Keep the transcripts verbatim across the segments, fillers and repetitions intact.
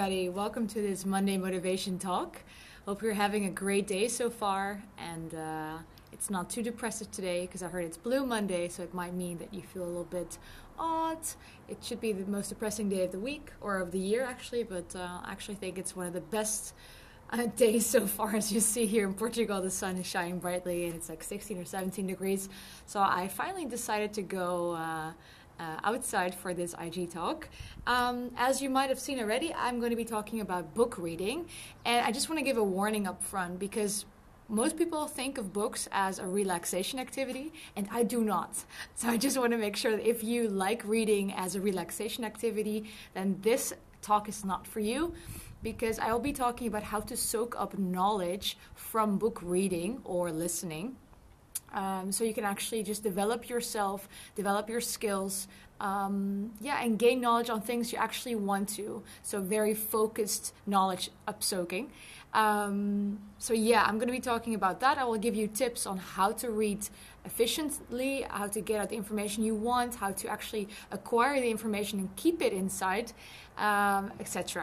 everybody. Welcome to this Monday Motivation Talk. Hope you're having a great day so far, and uh, it's not too depressive today because I heard it's Blue Monday, so it might mean that you feel a little bit odd. It should be the most depressing day of the week, or of the year actually, but uh, I actually think it's one of the best uh, days so far. As you see here in Portugal, the sun is shining brightly and it's like sixteen or seventeen degrees. So I finally decided to go uh, Uh, outside for this I G talk. Um, as you might have seen already, I'm going to be talking about book reading, and I just want to give a warning up front because most people think of books as a relaxation activity, and I do not. So I just want to make sure that if you like reading as a relaxation activity, then this talk is not for you, because I will be talking about how to soak up knowledge from book reading or listening. Um, so you can actually just develop yourself, develop your skills, um, yeah, and gain knowledge on things you actually want to. So very focused knowledge upsoaking. Um, so yeah, I'm going to be talking about that. I will give you tips on how to read efficiently, how to get out the information you want, how to actually acquire the information and keep it inside, um, et cetera.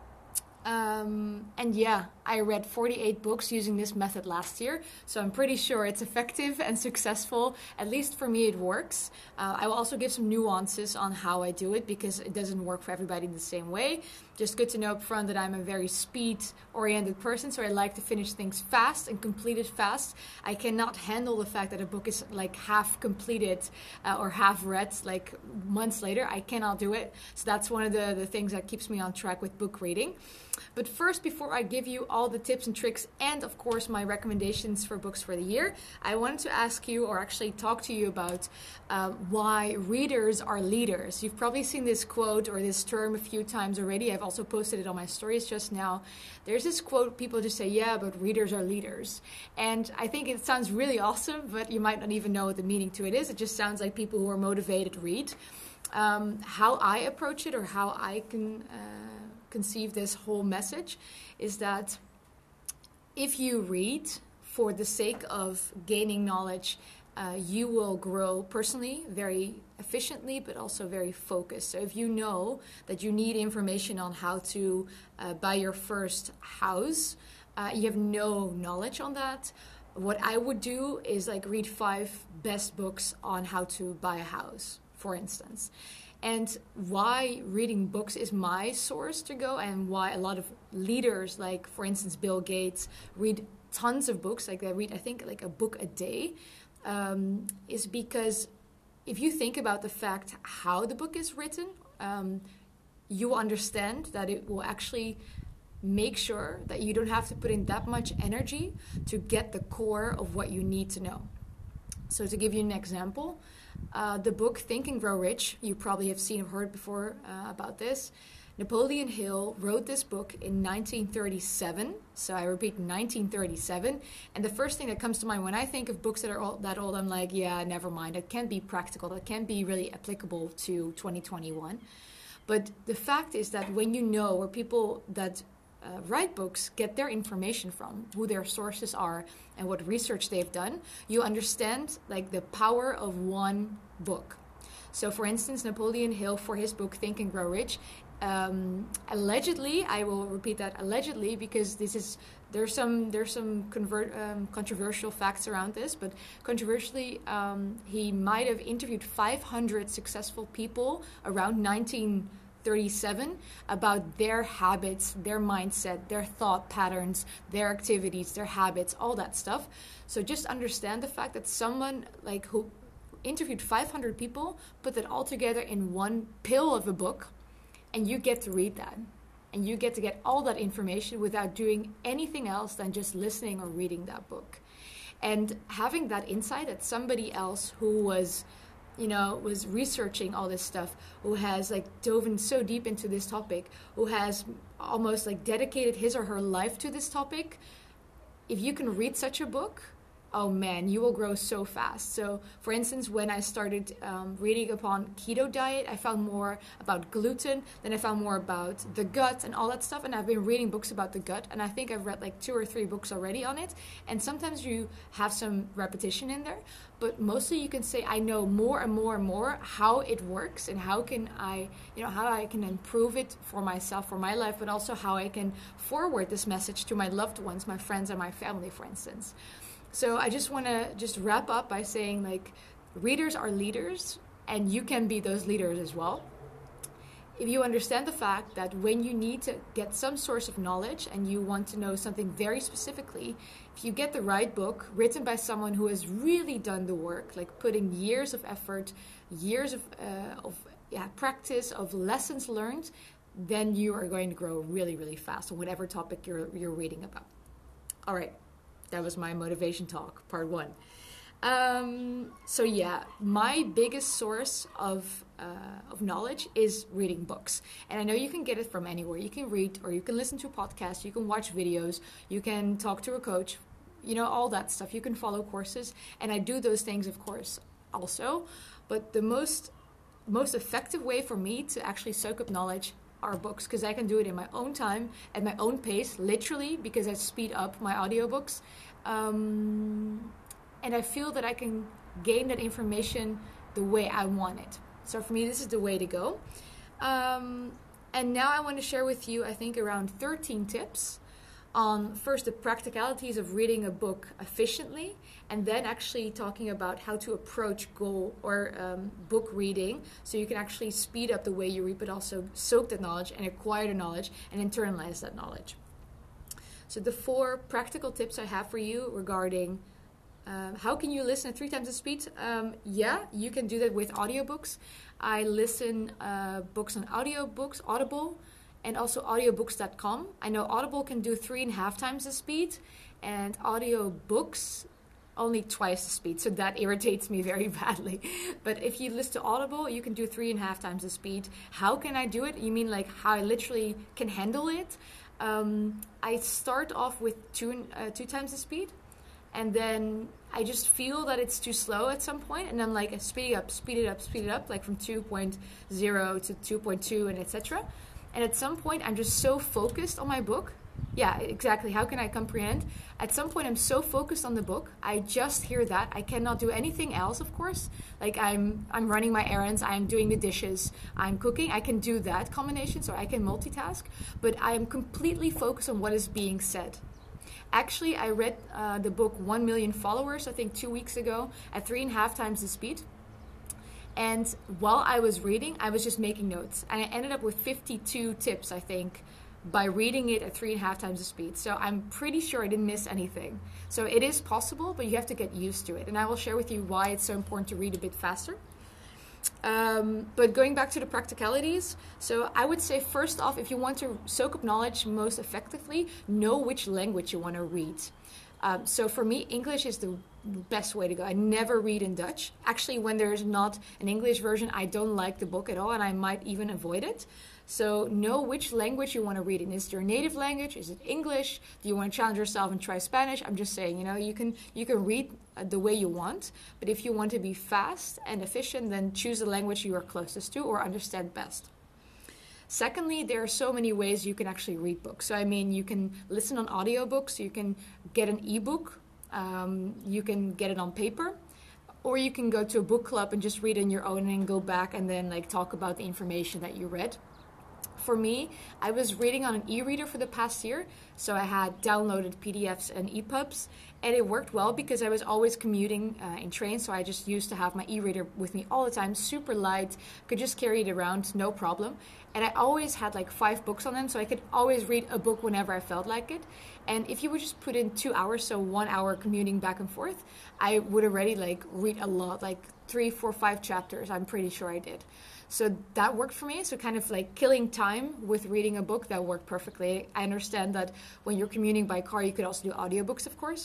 Um, and yeah, I read forty-eight books using this method last year, so I'm pretty sure it's effective and successful. At least for me, it works. Uh, I will also give some nuances on how I do it because it doesn't work for everybody the same way. Just good to know up front that I'm a very speed-oriented person, so I like to finish things fast and complete it fast. I cannot handle the fact that a book is like half completed uh, or half read like months later. I cannot do it. So that's one of the, the things that keeps me on track with book reading. But first, before I give you all the tips and tricks and, of course, my recommendations for books for the year, I wanted to ask you, or actually talk to you about uh, why readers are leaders. You've probably seen this quote or this term a few times already. I've also posted it on my stories just now. There's this quote, people just say, yeah, but readers are leaders. And I think it sounds really awesome, but you might not even know what the meaning to it is. It just sounds like people who are motivated read. Um, how I approach it, or how I can Uh, conceive this whole message, is that if you read for the sake of gaining knowledge, uh, you will grow personally very efficiently, but also very focused. So if you know that you need information on how to uh, buy your first house, uh, you have no knowledge on that, what I would do is like read five best books on how to buy a house, for instance. And why reading books is my source to go, and why a lot of leaders, like for instance Bill Gates, read tons of books, like they read I think like a book a day, um, is because if you think about the fact how the book is written, um, you will understand that it will actually make sure that you don't have to put in that much energy to get the core of what you need to know. So to give you an example, Uh, the book Think and Grow Rich, you probably have seen or heard before uh, about this. Napoleon Hill wrote this book in nineteen thirty-seven. So I repeat, nineteen thirty-seven. And the first thing that comes to mind when I think of books that are all, that old, I'm like, yeah, never mind. That can't be practical. That can't be really applicable to twenty twenty-one. But the fact is that when you know where people that Uh, write books get their information from, who their sources are, and what research they've done, you understand like the power of one book. So for instance, Napoleon Hill, for his book Think and Grow Rich, um, allegedly, I will repeat that, allegedly, because this is there's some there's some convert, um, controversial facts around this, but controversially, um, he might have interviewed five hundred successful people around nineteen thirty-seven about their habits, their mindset, their thought patterns, their activities, their habits, all that stuff. So just understand the fact that someone like who interviewed five hundred people put that all together in one pill of a book, and you get to read that. And you get to get all that information without doing anything else than just listening or reading that book. And having that insight that somebody else who was you know, was researching all this stuff, who has like dove in so deep into this topic, who has almost like dedicated his or her life to this topic, if you can read such a book, oh man, you will grow so fast. So, for instance, when I started um, reading upon keto diet, I found more about gluten, then I found more about the gut and all that stuff. And I've been reading books about the gut, and I think I've read like two or three books already on it. And sometimes you have some repetition in there, but mostly you can say, I know more and more and more how it works and how can I, you know, how I can improve it for myself, for my life, but also how I can forward this message to my loved ones, my friends and my family, for instance. So I just want to just wrap up by saying, like, readers are leaders, and you can be those leaders as well. If you understand the fact that when you need to get some source of knowledge and you want to know something very specifically, if you get the right book written by someone who has really done the work, like putting years of effort, years of, uh, of yeah, practice, of lessons learned, then you are going to grow really, really fast on whatever topic you're you're reading about. All right. That was my motivation talk, part one. Um, so yeah, my biggest source of uh, of knowledge is reading books. And I know you can get it from anywhere. You can read, or you can listen to podcasts, you can watch videos, you can talk to a coach, you know, all that stuff. You can follow courses. And I do those things, of course, also. But the most, most effective way for me to actually soak up knowledge are books, because I can do it in my own time, at my own pace, literally, because I speed up my audiobooks. Um, and I feel that I can gain that information the way I want it. So for me, this is the way to go. Um, and now I want to share with you, I think, around thirteen tips on first the practicalities of reading a book efficiently, and then actually talking about how to approach goal or um, book reading so you can actually speed up the way you read, but also soak that knowledge and acquire the knowledge and internalize that knowledge. So the four practical tips I have for you regarding um, how can you listen at three times the speed? Um, yeah, you can do that with audiobooks. I listen uh, books on audiobooks, Audible, and also audiobooks dot com. I know Audible can do three and a half times the speed, and audiobooks only twice the speed. So that irritates me very badly. But if you listen to Audible, you can do three and a half times the speed. How can I do it? You mean like how I literally can handle it? Um, I start off with two uh, two times the speed, and then I just feel that it's too slow at some point, and then like I speed it up, speed it up, speed it up, like from two point oh to two point two, and et cetera. And at some point, I'm just so focused on my book. Yeah, exactly. How can I comprehend? At some point, I'm so focused on the book. I just hear that. I cannot do anything else, of course. Like I'm I'm running my errands. I'm doing the dishes. I'm cooking. I can do that combination, so I can multitask. But I am completely focused on what is being said. Actually, I read uh, the book One Million Followers, I think two weeks ago, at three and a half times the speed. And while I was reading, I was just making notes. And I ended up with fifty-two tips, I think, by reading it at three and a half times the speed. So I'm pretty sure I didn't miss anything. So it is possible, but you have to get used to it. And I will share with you why it's so important to read a bit faster. Um, but going back to the practicalities, so I would say first off, if you want to soak up knowledge most effectively, know which language you want to read. Um, so for me, English is the best way to go. I never read in Dutch. Actually, when there's not an English version, I don't like the book at all, and I might even avoid it. So know which language you want to read in. Is it your native language? Is it English? Do you want to challenge yourself and try Spanish? I'm just saying, you know, you can you can read the way you want, but if you want to be fast and efficient, then choose the language you are closest to or understand best. Secondly, there are so many ways you can actually read books. So, I mean, you can listen on audiobooks, you can get an ebook, um, you can get it on paper, or you can go to a book club and just read on your own and go back and then like talk about the information that you read. For me, I was reading on an e-reader for the past year, so I had downloaded P D Fs and E P U Bs, and it worked well because I was always commuting uh, in trains, so I just used to have my e-reader with me all the time, super light, could just carry it around, no problem. And I always had like five books on them, so I could always read a book whenever I felt like it. And if you would just put in two hours, so one hour commuting back and forth, I would already like read a lot, like three, four, five chapters, I'm pretty sure I did. So that worked for me. So kind of like killing time with reading a book, that worked perfectly. I understand that when you're commuting by car, you could also do audiobooks, of course.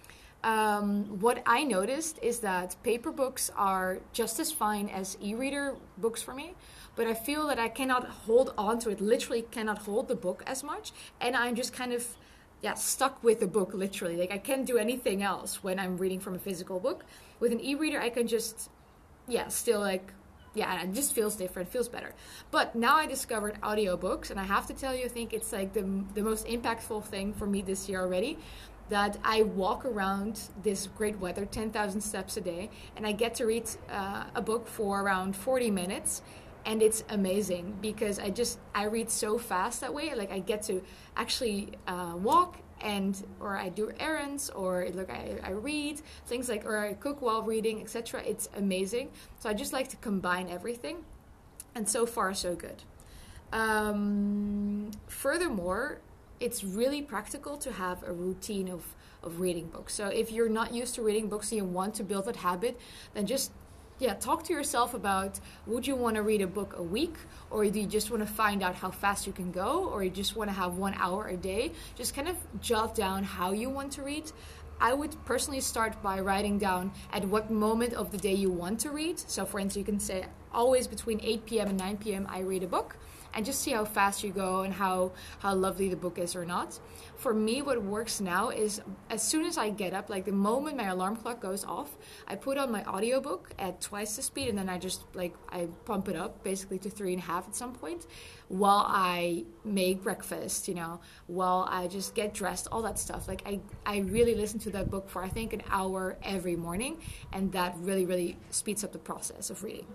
Um, what I noticed is that paper books are just as fine as e-reader books for me, but I feel that I cannot hold on to it, literally cannot hold the book as much, and I'm just kind of yeah, stuck with the book literally. Like I can't do anything else when I'm reading from a physical book. With an e-reader, I can just, yeah, still like, yeah, it just feels different, feels better. But now I discovered audiobooks, and I have to tell you, I think it's like the the most impactful thing for me this year already, that I walk around this great weather, ten thousand steps a day, and I get to read uh, a book for around forty minutes. And it's amazing because I just, I read so fast that way. Like I get to actually uh, walk and, or I do errands, or look, I, I read things like, or I cook while reading, et cetera. It's amazing. So I just like to combine everything. And so far, so good. Um, furthermore, it's really practical to have a routine of, of reading books. So if you're not used to reading books and you want to build that habit, then just Yeah, talk to yourself about, would you want to read a book a week, or do you just want to find out how fast you can go, or you just want to have one hour a day? Just kind of jot down how you want to read. I would personally start by writing down at what moment of the day you want to read. So for instance, you can say always between eight p.m. and nine p.m. I read a book, and just see how fast you go and how, how lovely the book is or not. For me, what works now is as soon as I get up, like the moment my alarm clock goes off, I put on my audiobook at twice the speed, and then I just like, I pump it up basically to three and a half at some point while I make breakfast, you know, while I just get dressed, all that stuff. Like I, I really listen to that book for, I think, an hour every morning, and that really, really speeds up the process of reading.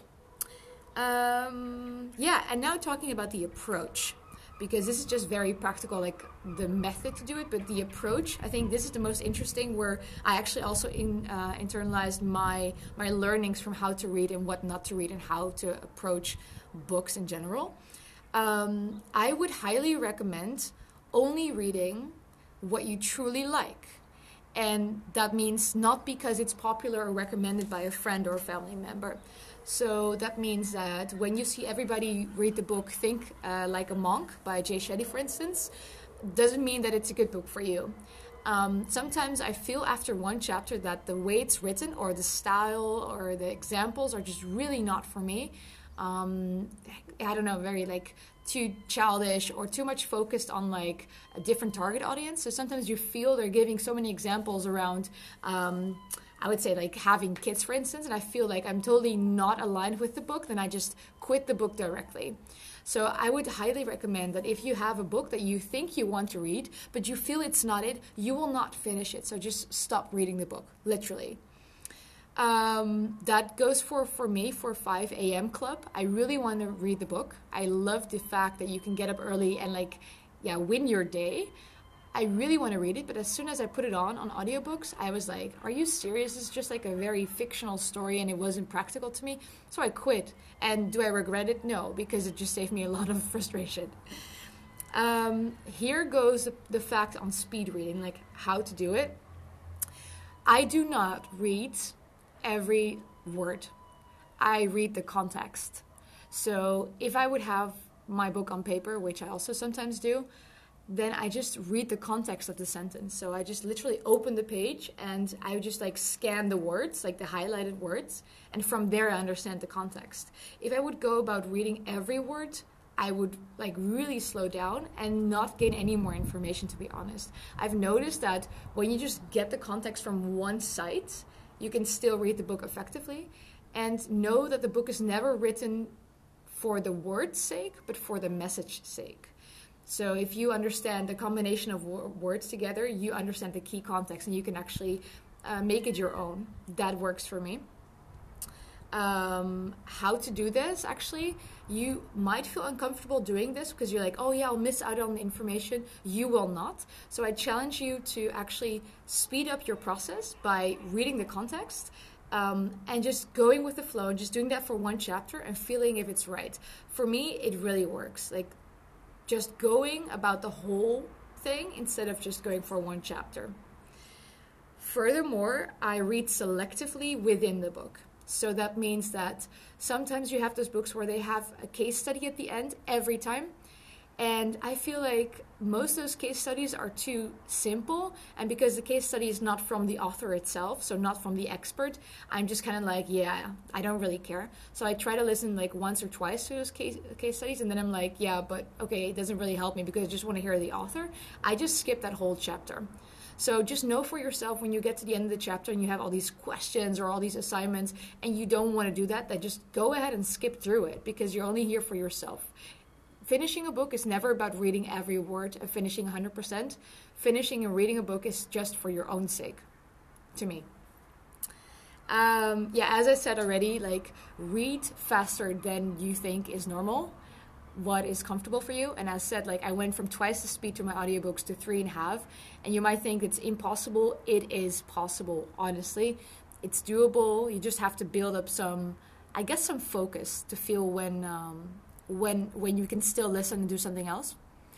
Um, yeah, and now talking about the approach, because this is just very practical, like the method to do it, but the approach, I think this is the most interesting, where I actually also in, uh, internalized my my learnings from how to read and what not to read and how to approach books in general. Um, I would highly recommend only reading what you truly like. And that means not because it's popular or recommended by a friend or a family member. So that means that when you see everybody read the book Think uh, Like a Monk by Jay Shetty, for instance, doesn't mean that it's a good book for you. Um, sometimes I feel after one chapter that the way it's written or the style or the examples are just really not for me. Um, I don't know, very like too childish or too much focused on like a different target audience. So sometimes you feel they're giving so many examples around, um, I would say like having kids, for instance, and I feel like I'm totally not aligned with the book, then I just quit the book directly. So I would highly recommend that if you have a book that you think you want to read, but you feel it's not it, you will not finish it. So just stop reading the book, literally. Um, that goes for, for me, for five a.m. club. I really want to read the book. I love the fact that you can get up early and like, yeah, win your day. I really want to read it, but as soon as I put it on on audiobooks, I was like, are you serious? This is just like a very fictional story and it wasn't practical to me. So I quit. And do I regret it? No, because it just saved me a lot of frustration. Um, here goes the, the fact on speed reading, like how to do it. I do not read every word. I read the context. So if I would have my book on paper, which I also sometimes do, then I just read the context of the sentence. So I just literally open the page and I would just like scan the words, like the highlighted words, and from there I understand the context. If I would go about reading every word, I would like really slow down and not gain any more information, to be honest. I've noticed that when you just get the context from one site, you can still read the book effectively, and know that the book is never written for the word's sake, but for the message's sake. So if you understand the combination of w- words together, you understand the key context and you can actually uh, make it your own. That works for me. Um, how to do this, actually, you might feel uncomfortable doing this because you're like, oh yeah, I'll miss out on the information. You will not. So I challenge you to actually speed up your process by reading the context um, and just going with the flow and just doing that for one chapter and feeling if it's right. For me, it really works. Like just going about the whole thing instead of just going for one chapter. Furthermore, I read selectively within the book. So that means that sometimes you have those books where they have a case study at the end every time. And I feel like most of those case studies are too simple. And because the case study is not from the author itself, so not from the expert, I'm just kind of like, yeah, I don't really care. So I try to listen like once or twice to those case, case studies. And then I'm like, yeah, but okay, it doesn't really help me because I just want to hear the author. I just skip that whole chapter. So just know for yourself when you get to the end of the chapter and you have all these questions or all these assignments and you don't want to do that, then just go ahead and skip through it because you're only here for yourself. Finishing a book is never about reading every word and finishing one hundred percent. Finishing and reading a book is just for your own sake, to me. Um, yeah, as I said already, like read faster than you think is normal, what is comfortable for you. And as said, like I went from twice the speed to my audiobooks to three and a half. And you might think it's impossible. It is possible, honestly. It's doable. You just have to build up some, I guess, some focus to feel when... Um, when when you can still listen and do something else.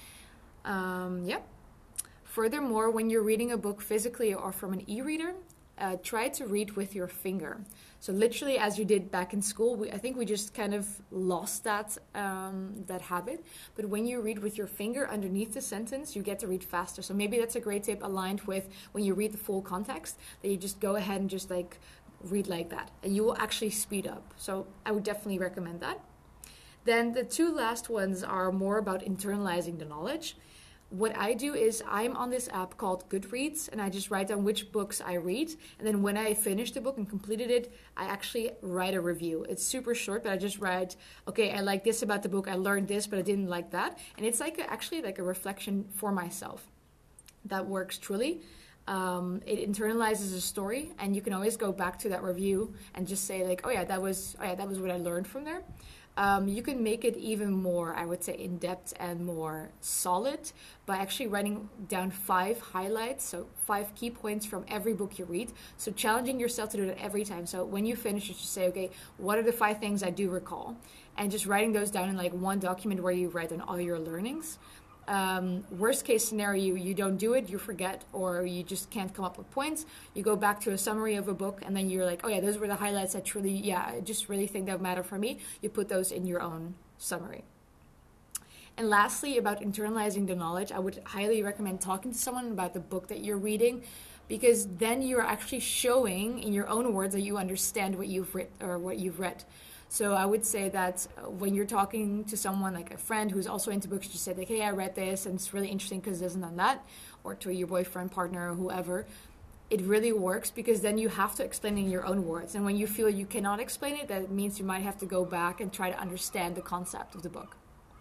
Um, yeah. Furthermore, when you're reading a book physically or from an e-reader, uh, try to read with your finger. So literally as you did back in school, we, I think we just kind of lost that, um, that habit. But when you read with your finger underneath the sentence, you get to read faster. So maybe that's a great tip aligned with when you read the full context, that you just go ahead and just like read like that. And you will actually speed up. So I would definitely recommend that. Then the two last ones are more about internalizing the knowledge. What I do is I'm on this app called Goodreads, and I just write down which books I read. And then when I finish the book and completed it, I actually write a review. It's super short, but I just write, okay, I like this about the book. I learned this, but I didn't like that. And it's like a, actually like a reflection for myself. That works truly. Um, it internalizes a story, and you can always go back to that review and just say like, oh yeah, that was, oh yeah, that was what I learned from there. Um, you can make it even more, I would say, in-depth and more solid by actually writing down five highlights, so five key points from every book you read. So challenging yourself to do that every time. So when you finish, you just say, okay, what are the five things I do recall? And just writing those down in like one document where you write down all your learnings. Um, worst case scenario, you don't do it, you forget, or you just can't come up with points. You go back to a summary of a book, and then you're like, oh yeah, those were the highlights that truly, yeah, I just really think that matter for me. You put those in your own summary. And lastly, about internalizing the knowledge, I would highly recommend talking to someone about the book that you're reading, because then you're actually showing in your own words that you understand what you've read or what you've read. So I would say that when you're talking to someone like a friend who's also into books, you say like, hey, I read this and it's really interesting because this and that, or to your boyfriend, partner, or whoever, it really works because then you have to explain it in your own words. And when you feel you cannot explain it, that means you might have to go back and try to understand the concept of the book.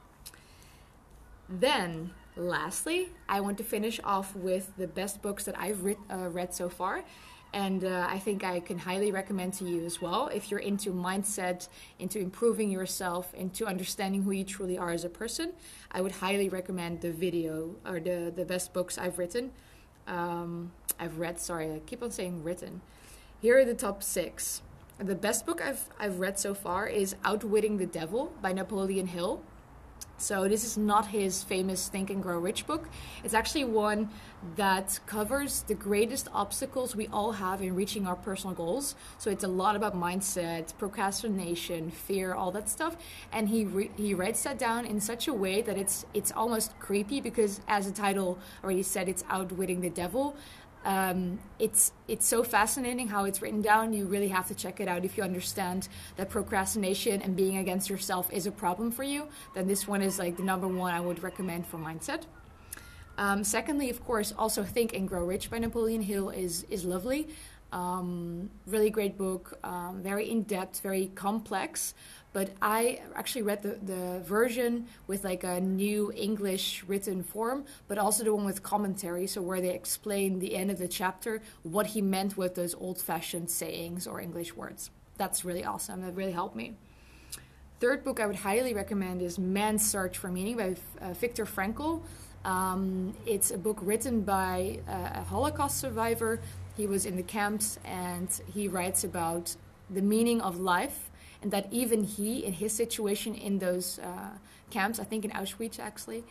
Then, lastly, I want to finish off with the best books that I've read, uh, read so far. And uh, I think I can highly recommend to you as well. If you're into mindset, into improving yourself, into understanding who you truly are as a person, I would highly recommend the video or the, the best books I've written. Um, I've read, sorry, I keep on saying written. Here are the top six. The best book I've, I've read so far is Outwitting the Devil by Napoleon Hill. So this is not his famous Think and Grow Rich book. It's actually one that covers the greatest obstacles we all have in reaching our personal goals. So it's a lot about mindset, procrastination, fear, all that stuff. And he re- he writes that down in such a way that it's it's almost creepy because, as the title already said, it's outwitting the devil. Um, it's it's so fascinating how it's written down. You really have to check it out if you understand that procrastination and being against yourself is a problem for you. Then this one is like the number one I would recommend for mindset. Um, secondly, of course, also Think and Grow Rich by Napoleon Hill is is lovely. Um, really great book, um, very in-depth, very complex. But I actually read the, the version with like a new English written form, but also the one with commentary, so where they explain the end of the chapter, what he meant with those old-fashioned sayings or English words. That's really awesome. That really helped me. Third book I would highly recommend is Man's Search for Meaning by uh, Viktor Frankl. Um, it's a book written by uh, a Holocaust survivor. He was in the camps, and he writes about the meaning of life, and that even he, in his situation in those uh, camps, I think in Auschwitz actually,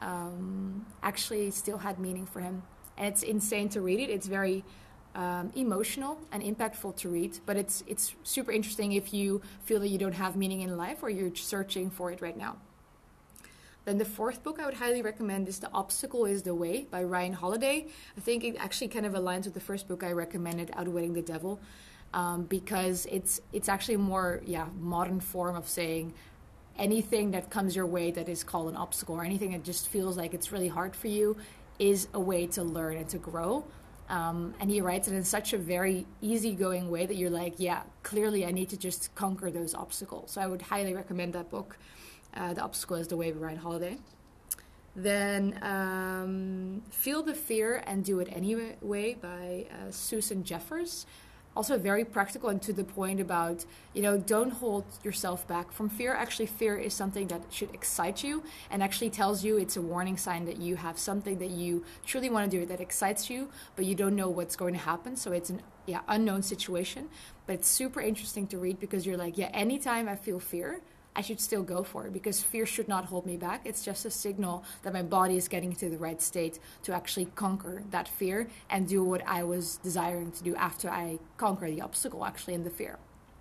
um, actually still had meaning for him. And it's insane to read it. It's very um, emotional and impactful to read, but it's it's super interesting if you feel that you don't have meaning in life or you're searching for it right now. Then the fourth book I would highly recommend is The Obstacle is the Way by Ryan Holiday. I think it actually kind of aligns with the first book I recommended, Outwitting the Devil, um, because it's it's actually a more yeah modern form of saying anything that comes your way that is called an obstacle, or anything that just feels like it's really hard for you, is a way to learn and to grow. Um, and he writes it in such a very easygoing way that you're like, yeah, clearly I need to just conquer those obstacles. So I would highly recommend that book. Uh, The Obstacle is the Way by Ryan Holiday. Then um, Feel the Fear and Do It Anyway by uh, Susan Jeffers. Also very practical and to the point about, you know, don't hold yourself back from fear. Actually, fear is something that should excite you and actually tells you, it's a warning sign that you have something that you truly want to do that excites you, but you don't know what's going to happen. So it's an yeah unknown situation, but it's super interesting to read because you're like, yeah, anytime I feel fear, I should still go for it, because fear should not hold me back. It's just a signal that my body is getting to the right state to actually conquer that fear and do what I was desiring to do after I conquer the obstacle, actually, in the fear.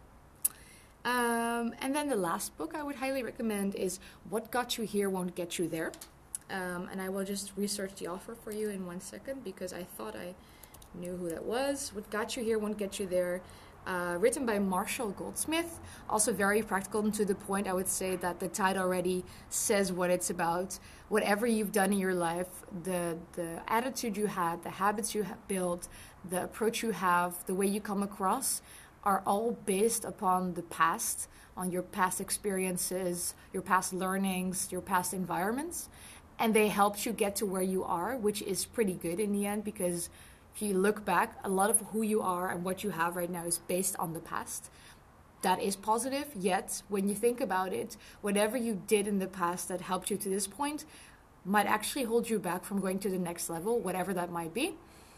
Um, and then the last book I would highly recommend is What Got You Here Won't Get You There. Um, and I will just research the author for you in one second, because I thought I knew who that was. What Got You Here Won't Get You There. Uh, written by Marshall Goldsmith, also very practical and to the point. I would say that the title already says what it's about. Whatever you've done in your life, the the attitude you had, the habits you have built, the approach you have, the way you come across, are all based upon the past, on your past experiences, your past learnings, your past environments, and they helped you get to where you are, which is pretty good in the end, because if you look back, a lot of who you are and what you have right now is based on the past. That is positive, yet when you think about it, whatever you did in the past that helped you to this point might actually hold you back from going to the next level, whatever that might be.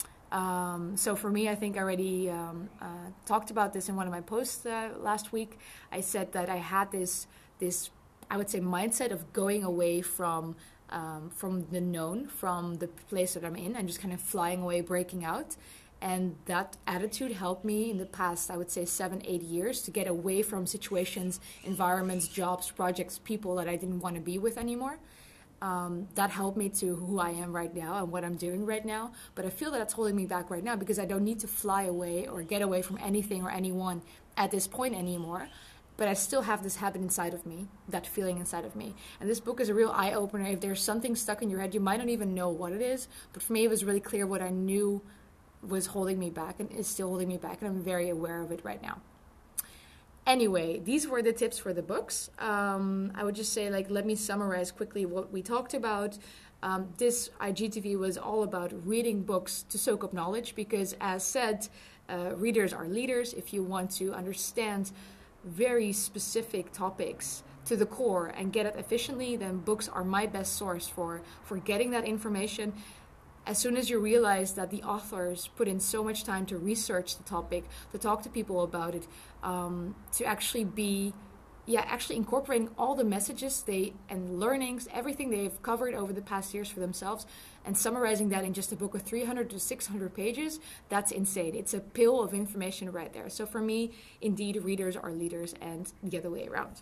Um, so for me, I think I already um, uh, talked about this in one of my posts uh, last week. I said that I had this, this, I would say, mindset of going away from Um, from the known, from the place that I'm in, and just kind of flying away, breaking out. And that attitude helped me in the past, I would say, seven, eight years to get away from situations, environments, jobs, projects, people that I didn't want to be with anymore. Um, that helped me to who I am right now and what I'm doing right now. But I feel that that's holding me back right now, because I don't need to fly away or get away from anything or anyone at this point anymore. But I still have this habit inside of me, that feeling inside of me. And this book is a real eye-opener. If there's something stuck in your head, you might not even know what it is. But for me, it was really clear what I knew was holding me back and is still holding me back. And I'm very aware of it right now. Anyway, these were the tips for the books. Um, I would just say, like, let me summarize quickly what we talked about. Um, this I G T V was all about reading books to soak up knowledge, because as said, uh, readers are leaders. If you want to understand very specific topics to the core and get it efficiently, then books are my best source for, for getting that information. As soon as you realize that the authors put in so much time to research the topic, to talk to people about it, um, to actually be, yeah, actually incorporating all the messages they and learnings, everything they've covered over the past years for themselves, and summarizing that in just a book of three hundred to six hundred pages, that's insane. It's a pill of information right there. So for me, indeed, readers are leaders and the other way around.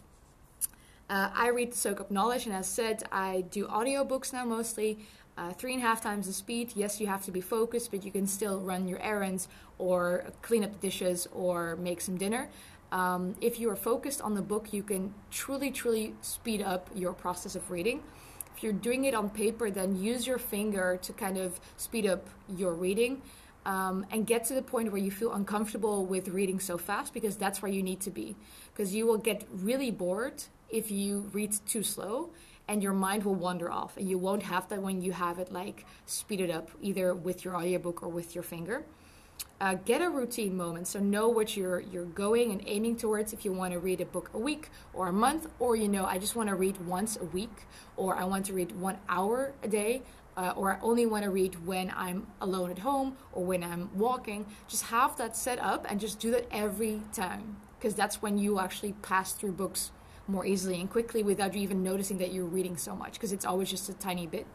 Uh, I read to soak up knowledge, and as said, I do audiobooks now mostly. Uh, three and a half times the speed. Yes, you have to be focused, but you can still run your errands or clean up the dishes or make some dinner. Um, if you are focused on the book, you can truly, truly speed up your process of reading. If you're doing it on paper, then use your finger to kind of speed up your reading, um, and get to the point where you feel uncomfortable with reading so fast, because that's where you need to be. Because you will get really bored if you read too slow, and your mind will wander off, and you won't have that when you have it like speeded up, either with your audiobook or with your finger. Uh, get a routine moment, so know what you're you're going and aiming towards. If you want to read a book a week or a month, or you know, I just want to read once a week, or I want to read one hour a day, uh, or I only want to read when I'm alone at home or when I'm walking. Just have that set up and just do that every time, because that's when you actually pass through books more easily and quickly without you even noticing that you're reading so much, because it's always just a tiny bit.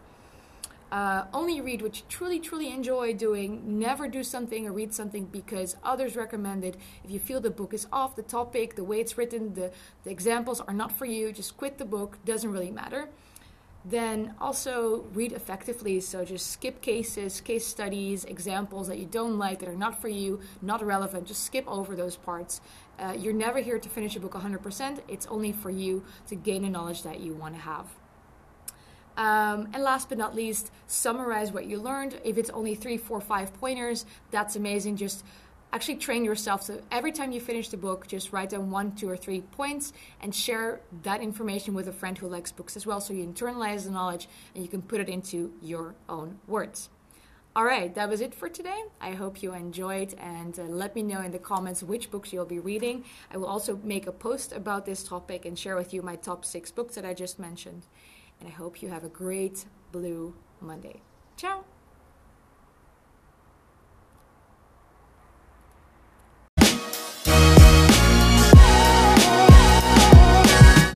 Uh, only read what you truly, truly enjoy doing. Never do something or read something because others recommend it. If you feel the book is off the topic, the way it's written, the, the examples are not for you, just quit the book. Doesn't really matter. Then also read effectively, so just skip cases, case studies, examples that you don't like, that are not for you, not relevant. Just skip over those parts. Uh, you're never here to finish a book one hundred percent. It's only for you to gain the knowledge that you want to have. Um, and last but not least, summarize what you learned. If it's only three, four, five pointers, that's amazing. Just actually train yourself. So every time you finish the book, just write down one, two, or three points and share that information with a friend who likes books as well. So you internalize the knowledge and you can put it into your own words. All right, that was it for today. I hope you enjoyed, and uh, let me know in the comments which books you'll be reading. I will also make a post about this topic and share with you my top six books that I just mentioned. And I hope you have a great Blue Monday. Ciao!